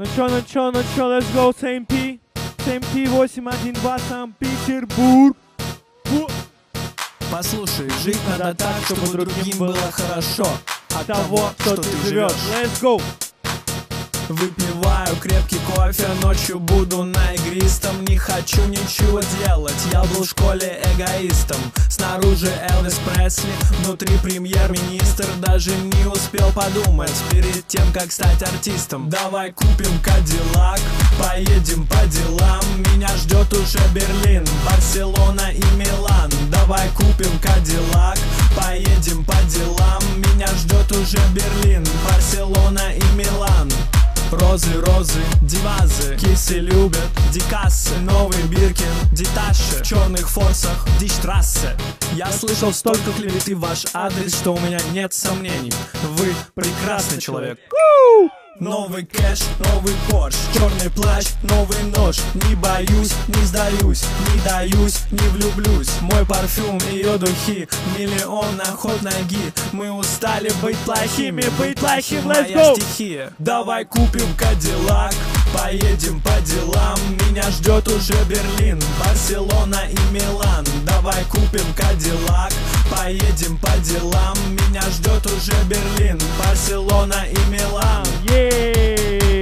Ну чё, let's go, СМП 812, Санкт-Петербург. Послушай, жить надо так, чтобы другим было хорошо от того, что ты живешь. Let's go. Выпиваю крепкий кофе, ночью буду на игристом. Не хочу ничего делать, я был в школе эгоистом. Снаружи Элвис Пресли, внутри премьер-министр. Даже не успел подумать перед тем, как стать артистом. Давай купим Кадиллак, поедем по делам. Меня ждет уже Берлин, Барселона и Милан. Давай купим Кадиллак, поедем по делам. Меня ждет уже Берлин, Барселона и Милан. Розы, розы, дивазы, кисы любят дикассы. Новый Биркин, Диташе, в черных форсах, дичтрассе. Я слышал столько клеветы в ваш адрес, что у меня нет сомнений. Вы прекрасный человек. Новый кэш, новый Порш, черный плащ, новый нож. Не боюсь, не сдаюсь, не даюсь, не влюблюсь. Мой парфюм, ее духи, миллион охот ноги. Мы устали быть плохими, быть плохим, моя стихия. Давай купим Кадиллак, поедем по делам. Меня ждет уже Берлин, Барселона и Милан. Давай купим Кадиллак, поедем по делам. Меня ждет уже Берлин, Барселона и Милан. Yeah.